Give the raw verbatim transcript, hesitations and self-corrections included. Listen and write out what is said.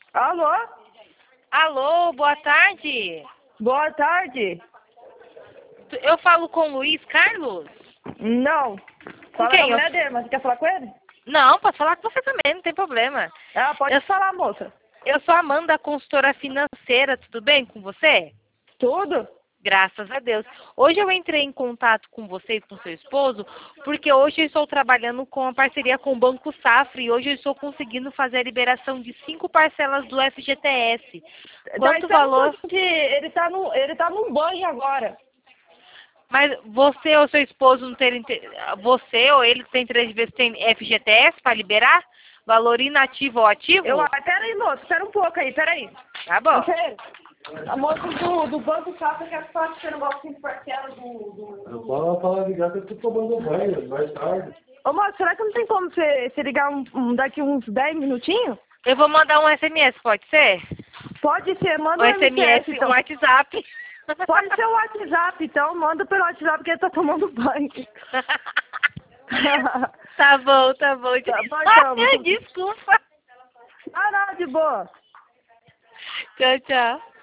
Alô? Alô, boa tarde. Boa tarde. Eu falo com o Luiz Carlos? Não. Com Fala com a quem? Eu... mulher dele, mas você quer falar com ele? Não, posso falar com você também, não tem problema. Ah, pode Eu, falar, moça. eu sou a Amanda, consultora financeira, tudo bem com você? Tudo? Graças a Deus. Hoje eu entrei em contato com você e com seu esposo, porque hoje eu estou trabalhando com a parceria com o Banco Safra e hoje eu estou conseguindo fazer a liberação de cinco parcelas do F G T S. Quanto Tá, valor? que ele tá no, ele tá no banho agora. Mas você ou seu esposo não tem inter- você ou ele tem interesse de ver se tem F G T S para liberar? Valor inativo ou ativo? Eu, ah, peraí, moço, espera um pouco aí, peraí. Tá bom. Você, a moça do, do Banco Safra quer falar que você não gosta de parcela do... do... Eu falo para ligar que eu tô tomando banho, mais tarde. Ô, moço, será que não tem como você, você ligar um, um- daqui uns dez minutinhos? Eu vou mandar um S M S, pode ser? Pode ser, manda Um um S M S, M S, então. um WhatsApp. Pode ser o WhatsApp, então, manda pelo WhatsApp porque ele tá tomando banho. Tá bom, tá bom. Tá bom, então. Desculpa. Ah, não, de boa. Tchau, tchau.